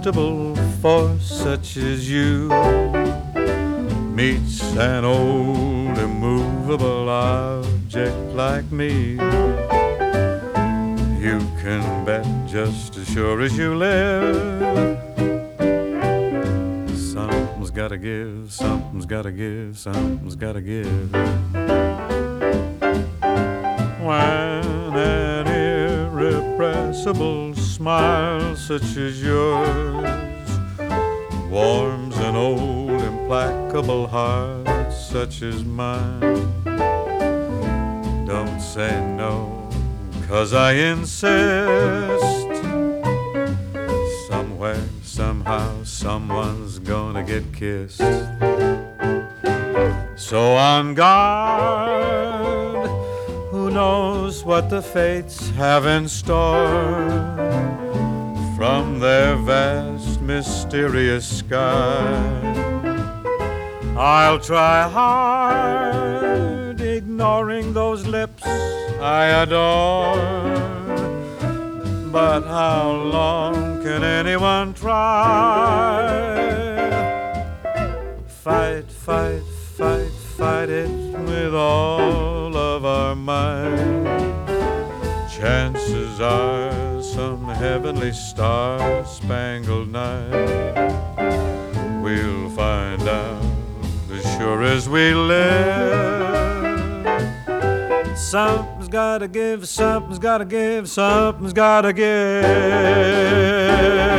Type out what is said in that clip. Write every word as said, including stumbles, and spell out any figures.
irresistible force such as you meets an old immovable object like me. You can bet just as sure as you live, something's gotta give, something's gotta give, something's gotta give. When an irrepressible smile such as yours warms an old implacable heart such as mine, don't say no, 'cause I insist. Somewhere, somehow, someone's gonna get kissed. So on guard, who knows what the fates have in store from their vast, mysterious sky. I'll try hard, ignoring those lips I adore. But how long can anyone try? Fight, fight, fight, fight it with all of our might. Chances are some heavenly star-spangled night we'll find out as sure as we live. Something's gotta give, something's gotta give, something's gotta give.